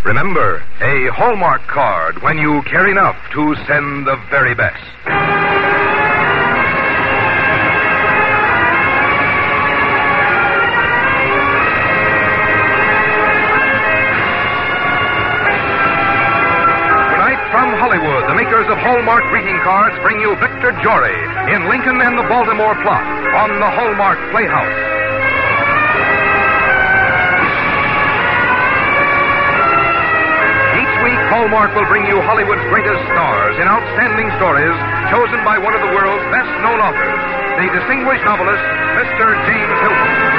Remember, a Hallmark card when you care enough to send the very best. From Hollywood, the makers of Hallmark greeting cards bring you Victor Jory in Lincoln and the Baltimore Plot on the Hallmark Playhouse. Each week, Hallmark will bring you Hollywood's greatest stars in outstanding stories chosen by one of the world's best-known authors, the distinguished novelist, Mr. James Hilton.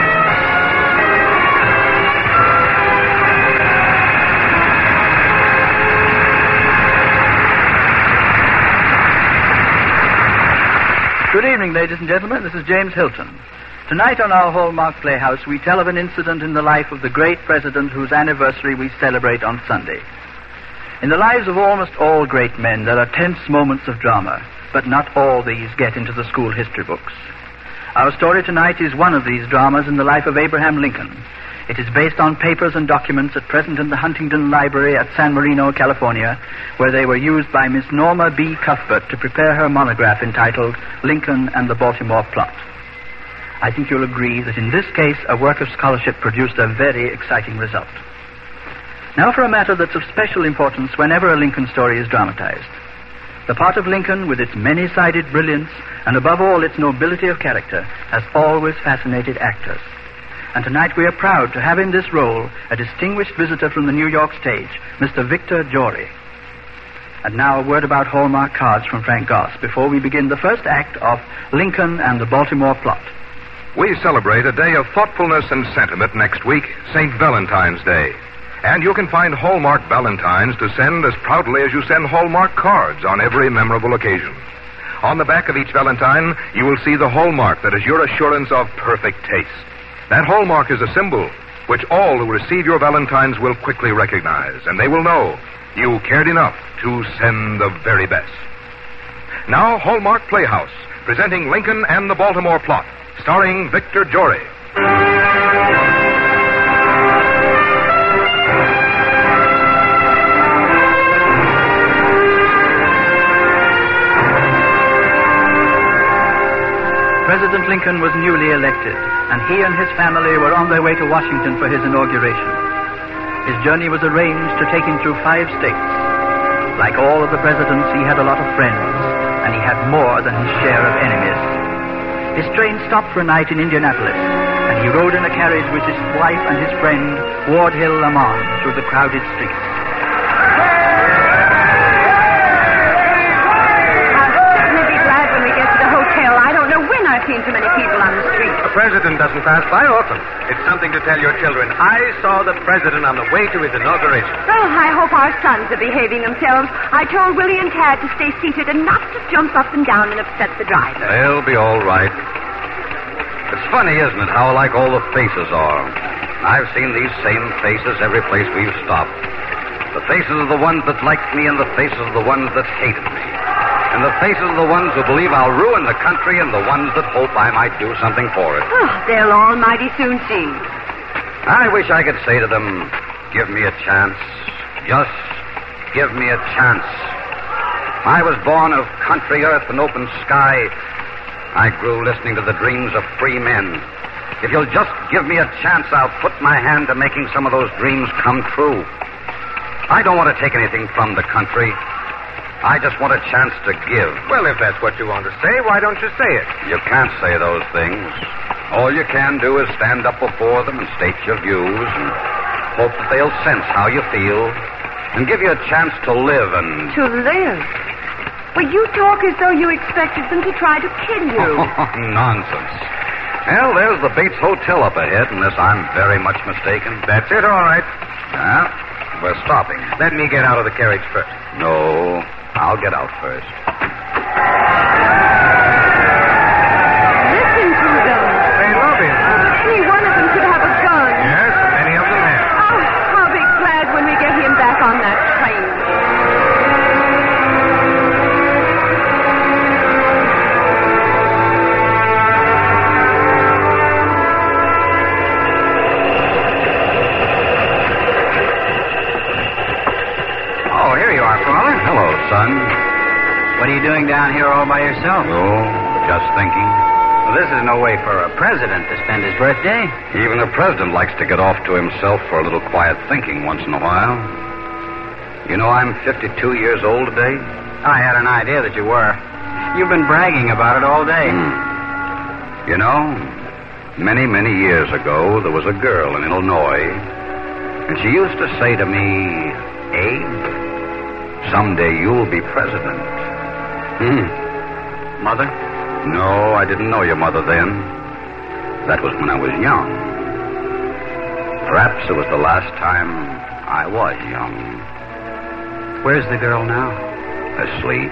Good evening, ladies and gentlemen. This is James Hilton. Tonight on our Hallmark Playhouse, we tell of an incident in the life of the great president whose anniversary we celebrate on Sunday. In the lives of almost all great men, there are tense moments of drama, but not all these get into the school history books. Our story tonight is one of these dramas in the life of Abraham Lincoln. It is based on papers and documents at present in the Huntington Library at San Marino, California, where they were used by Miss Norma B. Cuthbert to prepare her monograph entitled Lincoln and the Baltimore Plot. I think you'll agree that in this case, a work of scholarship produced a very exciting result. Now for a matter that's of special importance whenever a Lincoln story is dramatized. The part of Lincoln, with its many-sided brilliance, and above all its nobility of character, has always fascinated actors. And tonight we are proud to have in this role a distinguished visitor from the New York stage, Mr. Victor Jory. And now a word about Hallmark cards from Frank Goss before we begin the first act of Lincoln and the Baltimore Plot. We celebrate a day of thoughtfulness and sentiment next week, St. Valentine's Day. And you can find Hallmark Valentines to send as proudly as you send Hallmark cards on every memorable occasion. On the back of each Valentine, you will see the hallmark that is your assurance of perfect taste. That hallmark is a symbol which all who receive your Valentines will quickly recognize, and they will know you cared enough to send the very best. Now, Hallmark Playhouse, presenting Lincoln and the Baltimore Plot, starring Victor Jory. President Lincoln was newly elected, and he and his family were on their way to Washington for his inauguration. His journey was arranged to take him through 5 states. Like all of the presidents, he had a lot of friends, and he had more than his share of enemies. His train stopped for a night in Indianapolis, and he rode in a carriage with his wife and his friend, Ward Hill Lamont, through the crowded streets. I've seen so many people on the street. The president doesn't pass by often. It's something to tell your children. I saw the president on the way to his inauguration. Well, I hope our sons are behaving themselves. I told Willie and Tad to stay seated and not to jump up and down and upset the driver. They'll be all right. It's funny, isn't it, how alike all the faces are. I've seen these same faces every place we've stopped. The faces of the ones that liked me and the faces of the ones that hated me. And the faces of the ones who believe I'll ruin the country and the ones that hope I might do something for it. Oh, they'll all mighty soon see. I wish I could say to them, give me a chance. Just give me a chance. I was born of country earth and open sky. I grew listening to the dreams of free men. If you'll just give me a chance, I'll put my hand to making some of those dreams come true. I don't want to take anything from the country. I just want a chance to give. Well, if that's what you want to say, why don't you say it? You can't say those things. All you can do is stand up before them and state your views and hope that they'll sense how you feel and give you a chance to live and... To live? Well, you talk as though you expected them to try to kill you. Nonsense. Well, there's the Bates Hotel up ahead, unless I'm very much mistaken. That's it, all right. Yeah, we're stopping. Let me get out of the carriage first. No, I'll get out first. Listen to them. They love him. Any one of them could have a gun. Yes, many of them have. Oh, I'll be glad when we get him back on that train. son. What are you doing down here all by yourself? Oh, just thinking. Well, this is no way for a president to spend his birthday. Even the president likes to get off to himself for a little quiet thinking once in a while. You know, I'm 52 years old today. I had an idea that you were. You've been bragging about it all day. You know, many, many years ago, there was a girl in Illinois, and she used to say to me, Abe, someday you'll be president. Mother? No, I didn't know your mother then. That was when I was young. Perhaps it was the last time I was young. Where's the girl now? Asleep.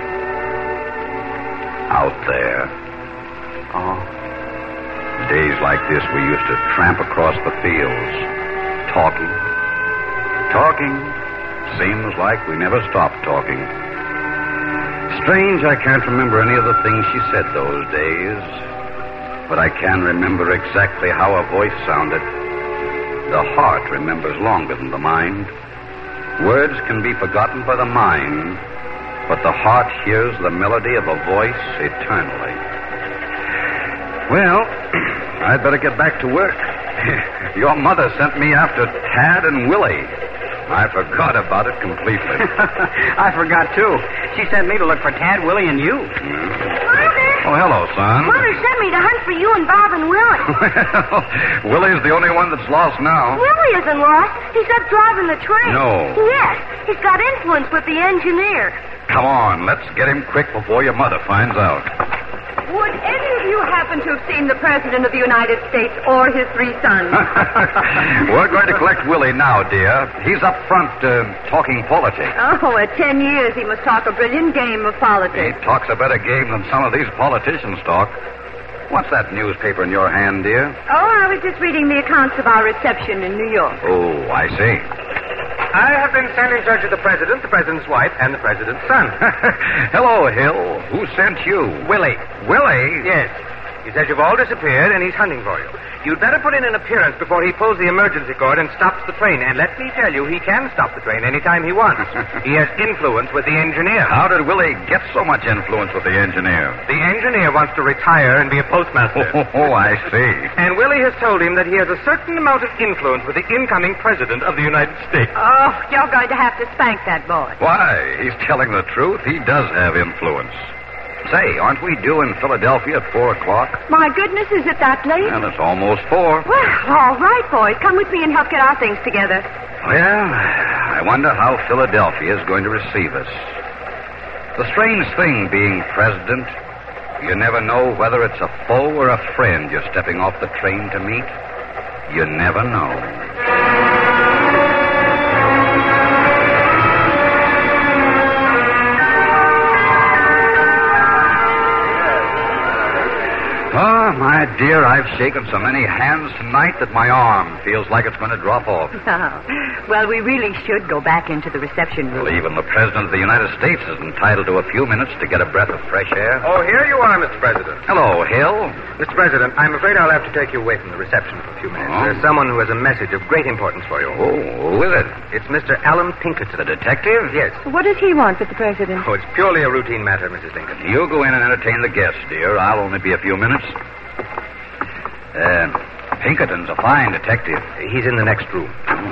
Out there. Oh. Days like this, we used to tramp across the fields, talking. Seems like we never stopped talking. Strange, I can't remember any of the things she said those days, but I can remember exactly how her voice sounded. The heart remembers longer than the mind. Words can be forgotten by the mind, but the heart hears the melody of a voice eternally. Well, I'd better get back to work. Your mother sent me after Tad and Willie. I forgot about it completely. I forgot, too. She sent me to look for Tad, Willie, and you. Mother! Oh, hello, son. Mother sent me to hunt for you and Bob and Willie. Well, Willie's the only one that's lost now. Willie isn't lost. He's up driving the train. No. Yes. He's got influence with the engineer. Come on, let's get him quick before your mother finds out. Would any of you happen to have seen the President of the United States or his three sons? We're going to collect Willie now, dear. He's up front talking politics. Oh, at 10 years he must talk a brilliant game of He politics. talks a better game than some of these politicians talk. What's that newspaper in your hand, dear? Oh, I was just reading the accounts of our reception in New York. Oh, I see. I have been sent in search of the president's wife, and the president's son. Hello, Hill. Who sent you? Willie. Willie? Yes. He says you've all disappeared, and he's hunting for you. You'd better put in an appearance before he pulls the emergency cord and stops the train. And let me tell you, he can stop the train anytime he wants. He has influence with the engineer. How did Willie get so much influence with the engineer? The engineer wants to retire and be a postmaster. Oh, I see. And Willie has told him that he has a certain amount of influence with the incoming president of the United States. Oh, you're going to have to spank that boy. Why? He's telling the truth. He does have influence. Say, aren't we due in Philadelphia at 4 o'clock? My goodness, is it that late? Well, it's almost 4. Well, all right, boys. Come with me and help get our things together. Well, I wonder how Philadelphia is going to receive us. The strange thing being president, you never know whether it's a foe or a friend you're stepping off the train to meet. You never know. Oh, my dear, I've shaken so many hands tonight that my arm feels like it's going to drop off. Well, we really should go back into the reception room. Well, even the President of the United States is entitled to a few minutes to get a breath of fresh air. Oh, here you are, Mr. President. Hello, Hill. Mr. President, I'm afraid I'll have to take you away from the reception for a few minutes. Oh? There's someone who has a message of great importance for you. Oh, who is it? It's Mr. Alan Pinkerton. The detective? Yes. What does he want with the President? Oh, it's purely a routine matter, Mrs. Lincoln. You go in and entertain the guests, dear. I'll only be a few minutes. Pinkerton's a fine detective. He's in the next room.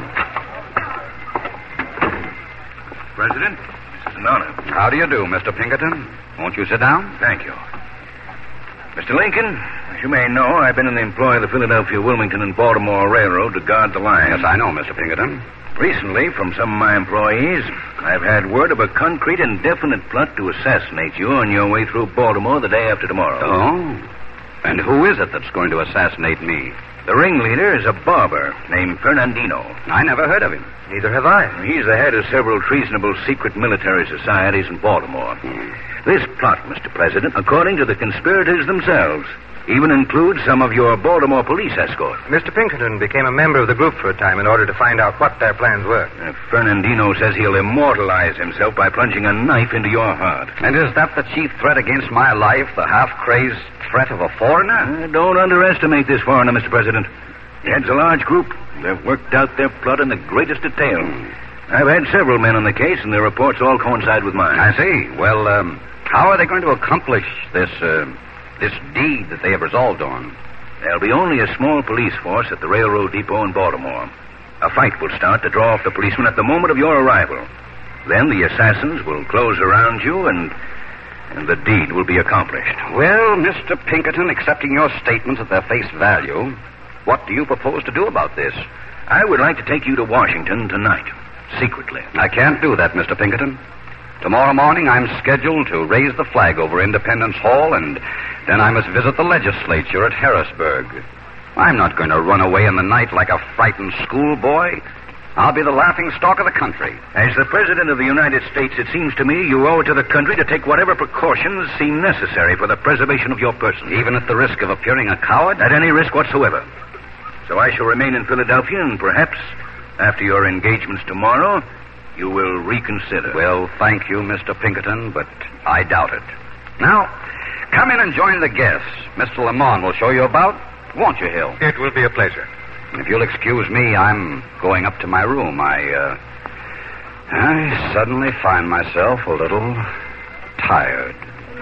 President, this is an honor. How do you do, Mr. Pinkerton? Won't you sit down? Thank you. Mr. Lincoln, as you may know, I've been in the employ of the Philadelphia, Wilmington, and Baltimore Railroad to guard the line. Yes, I know, Mr. Pinkerton. Recently, from some of my employees, I've had word of a concrete and definite plot to assassinate you on your way through Baltimore the day after tomorrow. Oh? And who is it that's going to assassinate me? The ringleader is a barber named Fernandino. I never heard of him. Neither have I. He's the head of several treasonable secret military societies in Baltimore. This plot, Mr. President, according to the conspirators themselves, even includes some of your Baltimore police escort. Mr. Pinkerton became a member of the group for a time in order to find out what their plans were. Fernandino says he'll immortalize himself by plunging a knife into your heart. And is that the chief threat against my life, the half-crazed threat of a foreigner? Don't underestimate this foreigner, Mr. President. He heads a large group. They've worked out their plot in the greatest detail. I've had several men on the case, and their reports all coincide with mine. I see. Well, how are they going to accomplish this deed that they have resolved on? There'll be only a small police force at the railroad depot in Baltimore. A fight will start to draw off the policemen at the moment of your arrival. Then the assassins will close around you, and the deed will be accomplished. Well, Mr. Pinkerton, accepting your statements at their face value, what do you propose to do about this? I would like to take you to Washington tonight, secretly. I can't do that, Mr. Pinkerton. Tomorrow morning I'm scheduled to raise the flag over Independence Hall, and then I must visit the legislature at Harrisburg. I'm not going to run away in the night like a frightened schoolboy. I'll be the laughing stock of the country. As the President of the United States, it seems to me you owe it to the country to take whatever precautions seem necessary for the preservation of your person. Even at the risk of appearing a coward? At any risk whatsoever. So I shall remain in Philadelphia, and perhaps, after your engagements tomorrow, you will reconsider. Well, thank you, Mr. Pinkerton, but I doubt it. Now, come in and join the guests. Mr. Lamont will show you about, won't you, Hill? It will be a pleasure. If you'll excuse me, I'm going up to my room. I suddenly find myself a little tired.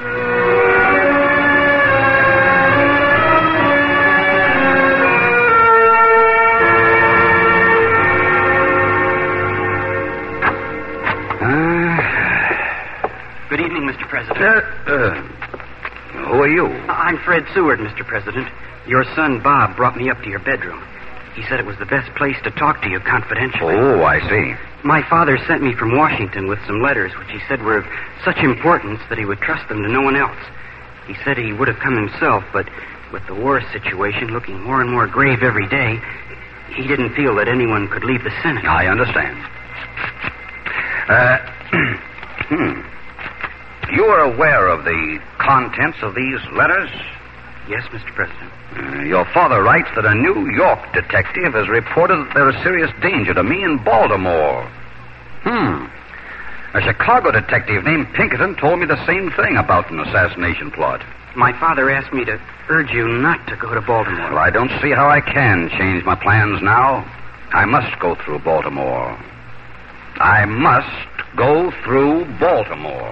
Good evening, Mr. President. Who are you? I'm Fred Seward, Mr. President. Your son, Bob, brought me up to your bedroom. He said it was the best place to talk to you confidentially. Oh, I see. My father sent me from Washington with some letters, which he said were of such importance that he would trust them to no one else. He said he would have come himself, but with the war situation looking more and more grave every day, he didn't feel that anyone could leave the Senate. I understand. You are aware of the contents of these letters? Yes, Mr. President. Your father writes that a New York detective has reported that there is serious danger to me in Baltimore. A Chicago detective named Pinkerton told me the same thing about an assassination plot. My father asked me to urge you not to go to Baltimore. Well, I don't see how I can change my plans now. I must go through Baltimore. I must go through Baltimore.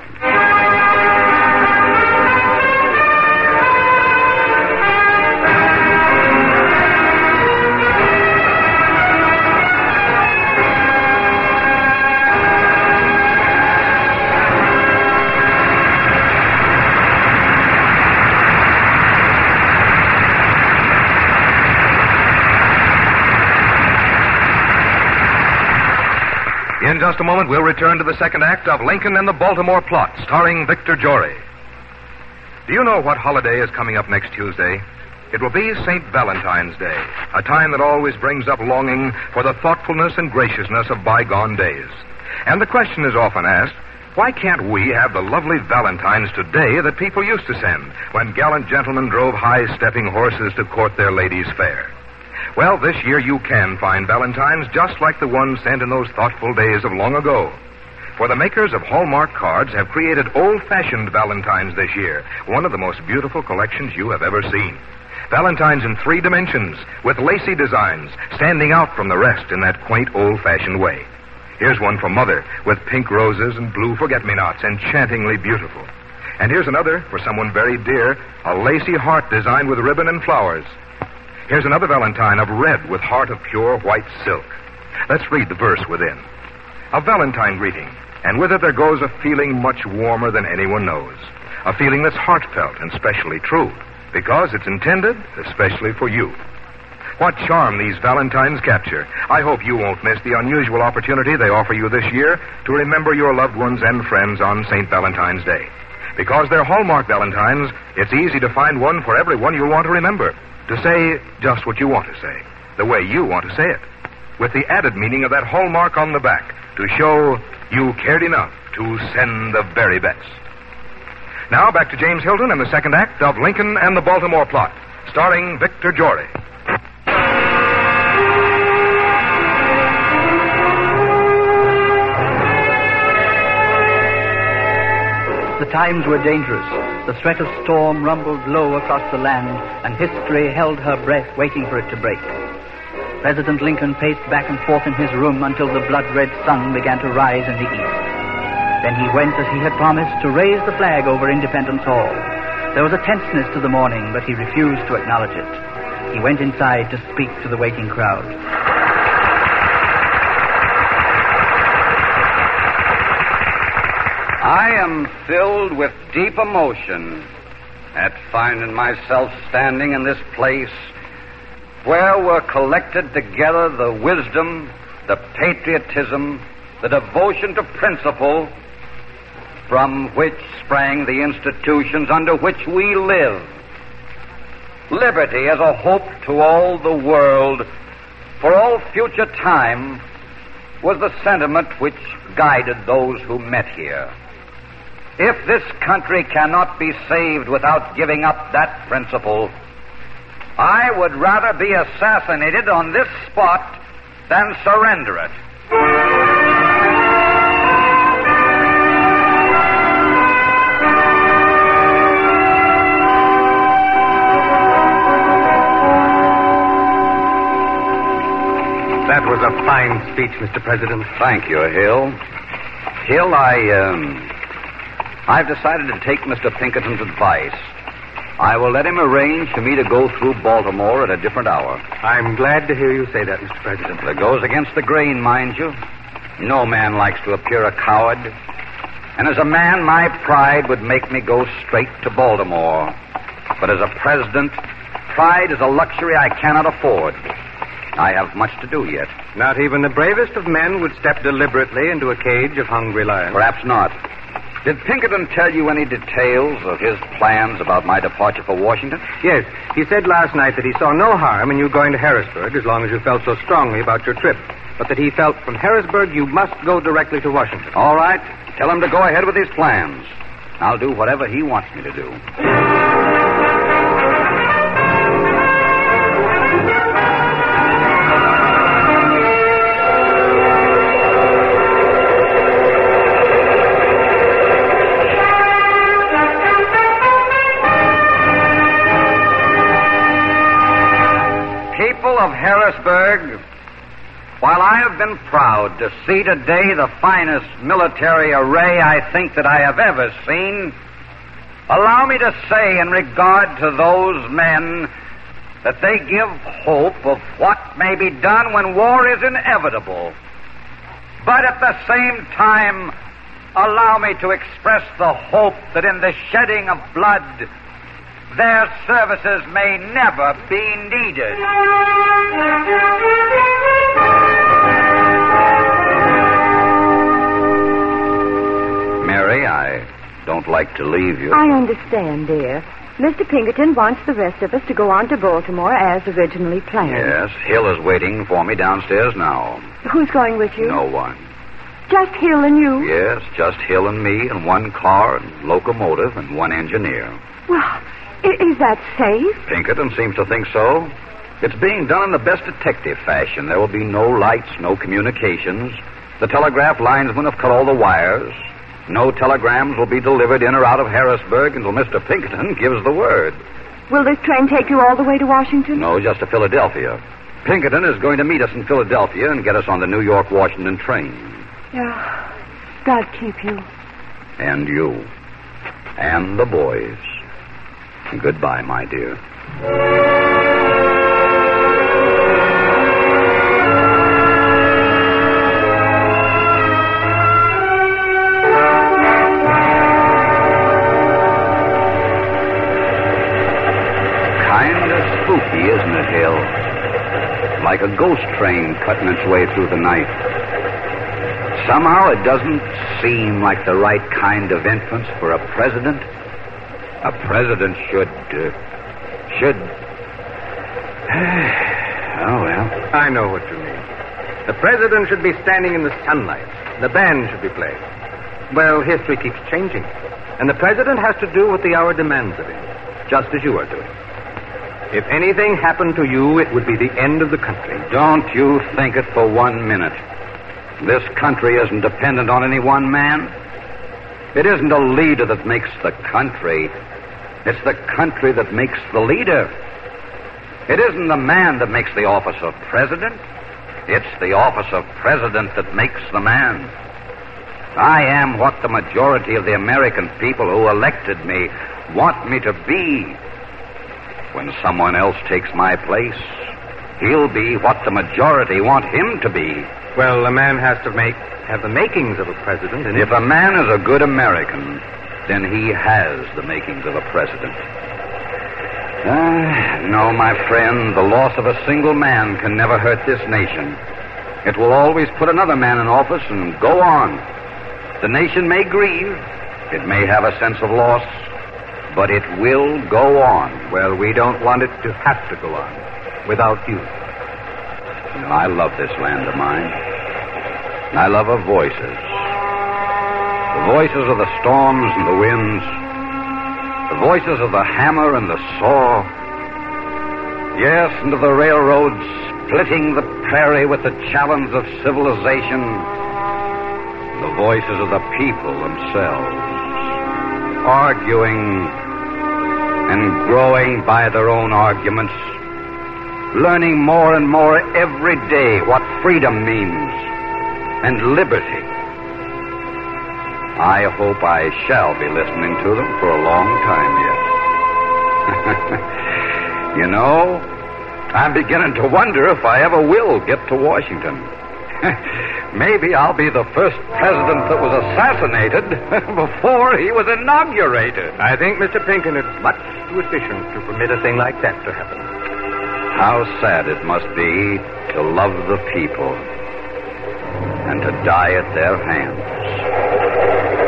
In just a moment, we'll return to the second act of Lincoln and the Baltimore Plot, starring Victor Jory. Do you know what holiday is coming up next Tuesday? It will be St. Valentine's Day, a time that always brings up longing for the thoughtfulness and graciousness of bygone days. And the question is often asked, why can't we have the lovely Valentines today that people used to send when gallant gentlemen drove high-stepping horses to court their ladies fair? Well, this year you can find Valentines just like the ones sent in those thoughtful days of long ago. For the makers of Hallmark cards have created old-fashioned Valentines this year, one of the most beautiful collections you have ever seen. Valentines in 3 dimensions, with lacy designs, standing out from the rest in that quaint old-fashioned way. Here's one for Mother, with pink roses and blue forget-me-nots, enchantingly beautiful. And here's another for someone very dear, a lacy heart designed with ribbon and flowers. Here's another Valentine of red with heart of pure white silk. Let's read the verse within. A Valentine greeting, and with it there goes a feeling much warmer than anyone knows. A feeling that's heartfelt and specially true, because it's intended especially for you. What charm these Valentines capture. I hope you won't miss the unusual opportunity they offer you this year to remember your loved ones and friends on St. Valentine's Day. Because they're Hallmark Valentines, it's easy to find one for everyone you want to remember. To say just what you want to say, the way you want to say it, with the added meaning of that hallmark on the back to show you cared enough to send the very best. Now back to James Hilton and the second act of Lincoln and the Baltimore Plot, starring Victor Jory. The times were dangerous. The threat of storm rumbled low across the land, and history held her breath, waiting for it to break. President Lincoln paced back and forth in his room until the blood-red sun began to rise in the east. Then he went, as he had promised, to raise the flag over Independence Hall. There was a tenseness to the morning, but he refused to acknowledge it. He went inside to speak to the waiting crowd. I am filled with deep emotion at finding myself standing in this place where were collected together the wisdom, the patriotism, the devotion to principle from which sprang the institutions under which we live. Liberty as a hope to all the world for all future time was the sentiment which guided those who met here. If this country cannot be saved without giving up that principle, I would rather be assassinated on this spot than surrender it. That was a fine speech, Mr. President. Thank you, Hill. Hill, I've decided to take Mr. Pinkerton's advice. I will let him arrange for me to go through Baltimore at a different hour. I'm glad to hear you say that, Mr. President. That goes against the grain, mind you. No man likes to appear a coward. And as a man, my pride would make me go straight to Baltimore. But as a president, pride is a luxury I cannot afford. I have much to do yet. Not even the bravest of men would step deliberately into a cage of hungry lions. Perhaps not. Did Pinkerton tell you any details of his plans about my departure for Washington? Yes. He said last night that he saw no harm in you going to Harrisburg as long as you felt so strongly about your trip, but that he felt from Harrisburg you must go directly to Washington. All right. Tell him to go ahead with his plans. I'll do whatever he wants me to do. Of Harrisburg, while I have been proud to see today the finest military array I think that I have ever seen, allow me to say in regard to those men that they give hope of what may be done when war is inevitable. But at the same time, allow me to express the hope that in the shedding of blood, their services may never be needed. Mary, I don't like to leave you. I understand, dear. Mr. Pinkerton wants the rest of us to go on to Baltimore as originally planned. Yes, Hill is waiting for me downstairs now. Who's going with you? No one. Just Hill and you? Yes, just Hill and me and one car and locomotive and one engineer. Well, is that safe? Pinkerton seems to think so. It's being done in the best detective fashion. There will be no lights, no communications. The telegraph linesmen have cut all the wires. No telegrams will be delivered in or out of Harrisburg until Mr. Pinkerton gives the word. Will this train take you all the way to Washington? No, just to Philadelphia. Pinkerton is going to meet us in Philadelphia and get us on the New York-Washington train. Yeah. God keep you. And you. And the boys. Goodbye, my dear. Kinda spooky, isn't it, Hill? Like a ghost train cutting its way through the night. Somehow it doesn't seem like the right kind of entrance for a president. A president should... Oh, well. I know what you mean. The president should be standing in the sunlight. The band should be playing. Well, history keeps changing. And the president has to do what the hour demands of him, just as you are doing. If anything happened to you, it would be the end of the country. Don't you think it for 1 minute. This country isn't dependent on any one man. It isn't a leader that makes the country. It's the country that makes the leader. It isn't the man that makes the office of president. It's the office of president that makes the man. I am what the majority of the American people who elected me want me to be. When someone else takes my place, he'll be what the majority want him to be. Well, a man has to have the makings of a president. And if a man is a good American, then he has the makings of a president. No, my friend, the loss of a single man can never hurt this nation. It will always put another man in office and go on. The nation may grieve. It may have a sense of loss, but it will go on. Well, we don't want it to have to go on without you. You know, I love this land of mine. I love her voices. The voices of the storms and the winds. The voices of the hammer and the saw. Yes, and of the railroads splitting the prairie with the challenge of civilization. The voices of the people themselves, arguing and growing by their own arguments, learning more and more every day what freedom means and liberty. I hope I shall be listening to them for a long time yet. You know, I'm beginning to wonder if I ever will get to Washington. Maybe I'll be the first president that was assassinated before he was inaugurated. I think, Mr. Pinkerton, it's much too efficient to permit a thing like that to happen. How sad it must be to love the people and to die at their hands.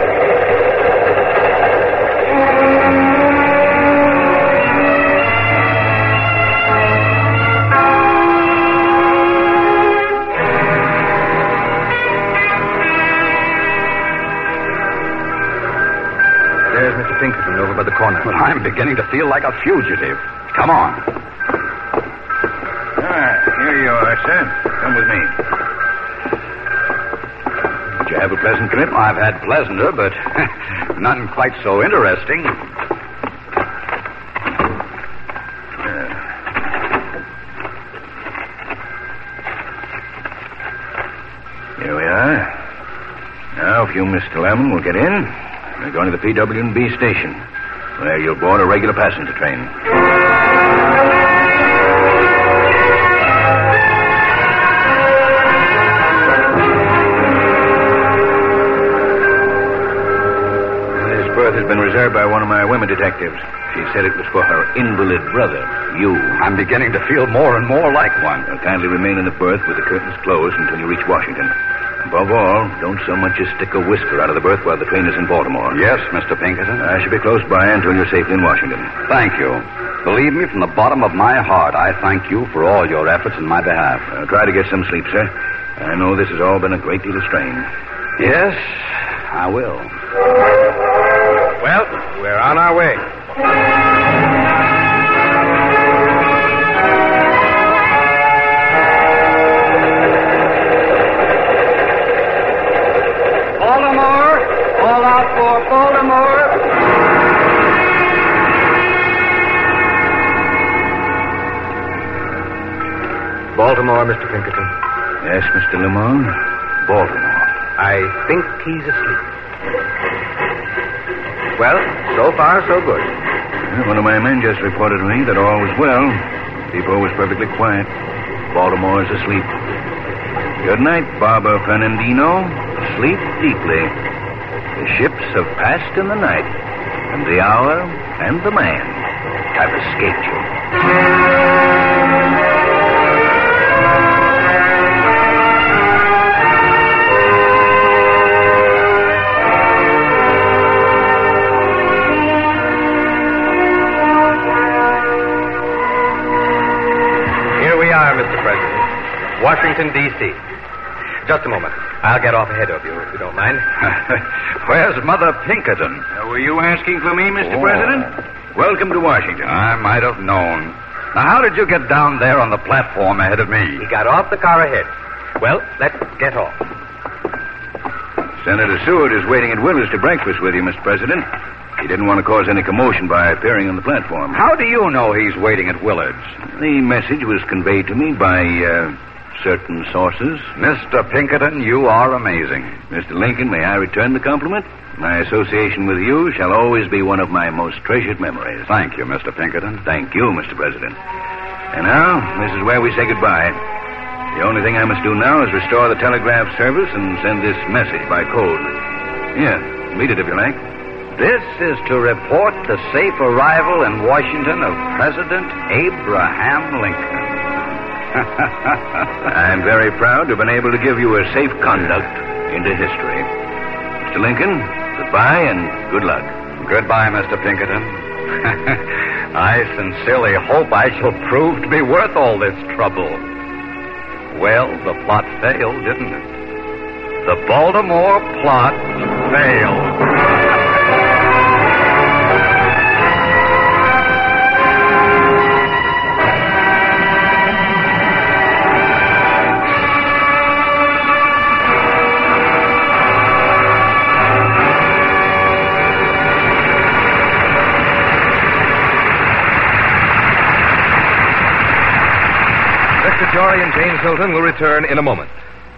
There's Mr. Pinkerton over by the corner. But I'm beginning to feel like a fugitive. Come on. Here you are, sir. Come with me. Did you have a pleasant trip? I've had pleasanter, but nothing quite so interesting. Here we are. Now, if you, Mr. Lemon, will get in, we're going to the PW&B station, where you'll board a regular passenger train. This berth has been reserved by one of my women detectives. She said it was for her invalid brother, you. I'm beginning to feel more and more like one. Well, kindly remain in the berth with the curtains closed until you reach Washington. Above all, don't so much as stick a whisker out of the berth while the train is in Baltimore. Yes, Mr. Pinkerton. I shall be close by until you're safely in Washington. Thank you. Believe me, from the bottom of my heart, I thank you for all your efforts in my behalf. Try to get some sleep, sir. I know this has all been a great deal of strain. Yes, I will. Well, we're on our way. Baltimore, all out for Baltimore. Baltimore, Mr. Pinkerton. Yes, Mr. Lamont. Baltimore. I think he's asleep. Well, so far, so good. One of my men just reported to me that all was well. Depot was perfectly quiet. Baltimore's asleep. Good night, Barber Fernandino. Sleep deeply. The ships have passed in the night, and the hour and the man have escaped you. Mr. President. Washington, D.C. Just a moment. I'll get off ahead of you, if you don't mind. Where's Mother Pinkerton? Were you asking for me, Mr. President? Welcome to Washington. I might have known. Now, how did you get down there on the platform ahead of me? He got off the car ahead. Well, let's get off. Senator Seward is waiting at Willis to breakfast with you, Mr. President. He didn't want to cause any commotion by appearing on the platform. How do you know he's waiting at Willard's? The message was conveyed to me by certain sources. Mr. Pinkerton, you are amazing. Mr. Lincoln, may I return the compliment? My association with you shall always be one of my most treasured memories. Thank you, Mr. Pinkerton. Thank you, Mr. President. And now, this is where we say goodbye. The only thing I must do now is restore the telegraph service and send this message by code. Here, read it if you like. This is to report the safe arrival in Washington of President Abraham Lincoln. I'm very proud to have been able to give you a safe conduct into history. Mr. Lincoln, goodbye and good luck. Goodbye, Mr. Pinkerton. I sincerely hope I shall prove to be worth all this trouble. Well, the plot failed, didn't it? The Baltimore plot failed. Victor Jory and James Hilton will return in a moment.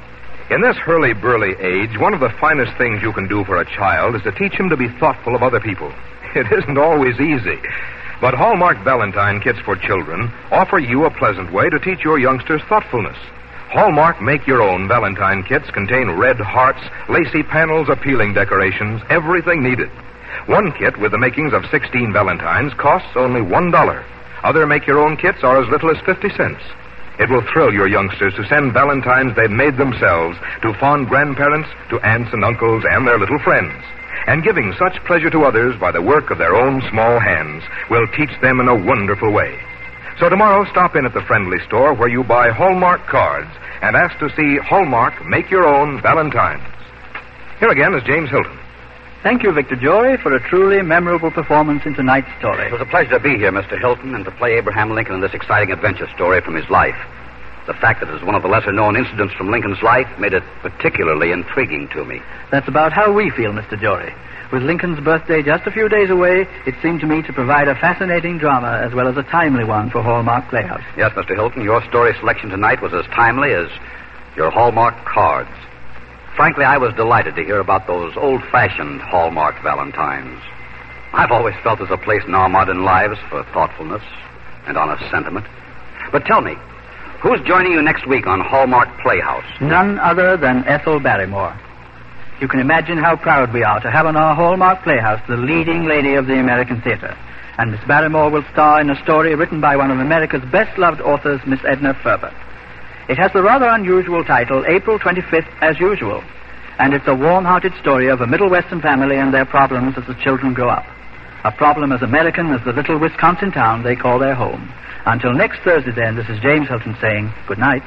In this hurly-burly age, one of the finest things you can do for a child is to teach him to be thoughtful of other people. It isn't always easy. But Hallmark Valentine Kits for Children offer you a pleasant way to teach your youngsters thoughtfulness. Hallmark Make-Your-Own Valentine Kits contain red hearts, lacy panels, appealing decorations, everything needed. One kit with the makings of 16 Valentines costs only $1. Other Make-Your-Own kits are as little as 50 cents. It will thrill your youngsters to send Valentines they've made themselves to fond grandparents, to aunts and uncles, and their little friends. And giving such pleasure to others by the work of their own small hands will teach them in a wonderful way. So tomorrow, stop in at the friendly store where you buy Hallmark cards and ask to see Hallmark Make-Your-Own Valentines. Here again is James Hilton. Thank you, Victor Jory, for a truly memorable performance in tonight's story. It was a pleasure to be here, Mr. Hilton, and to play Abraham Lincoln in this exciting adventure story from his life. The fact that it was one of the lesser-known incidents from Lincoln's life made it particularly intriguing to me. That's about how we feel, Mr. Jory. With Lincoln's birthday just a few days away, it seemed to me to provide a fascinating drama as well as a timely one for Hallmark Playhouse. Yes, Mr. Hilton, your story selection tonight was as timely as your Hallmark cards. Frankly, I was delighted to hear about those old-fashioned Hallmark Valentines. I've always felt there's a place in our modern lives for thoughtfulness and honest sentiment. But tell me, who's joining you next week on Hallmark Playhouse? None other than Ethel Barrymore. You can imagine how proud we are to have on our Hallmark Playhouse the leading lady of the American theater. And Miss Barrymore will star in a story written by one of America's best-loved authors, Miss Edna Ferber. It has the rather unusual title, April 25th, as Usual. And it's a warm-hearted story of a Middle Western family and their problems as the children grow up. A problem as American as the little Wisconsin town they call their home. Until next Thursday, then, this is James Hilton saying good night.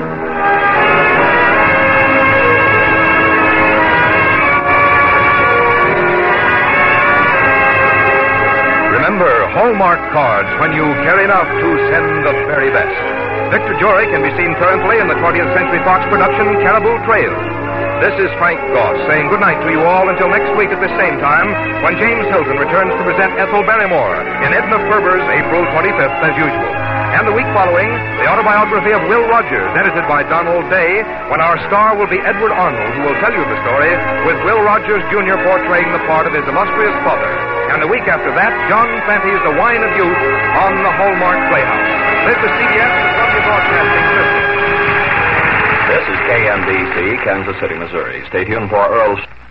Remember, Hallmark cards when you care enough to send the very best. Victor Jory can be seen currently in the 20th Century Fox production Caribou Trail. This is Frank Goss saying goodnight to you all until next week at the same time when James Hilton returns to present Ethel Barrymore in Edna Ferber's April 25th as usual. And the week following, the autobiography of Will Rogers, edited by Donald Day, when our star will be Edward Arnold, who will tell you the story, with Will Rogers Jr. portraying the part of his illustrious father. And the week after that, John Fante's The Wine of Youth on the Hallmark Playhouse. This is CBS, the Columbia Broadcasting System. This is KMBC, Kansas City, Missouri. Stay tuned for Earl's...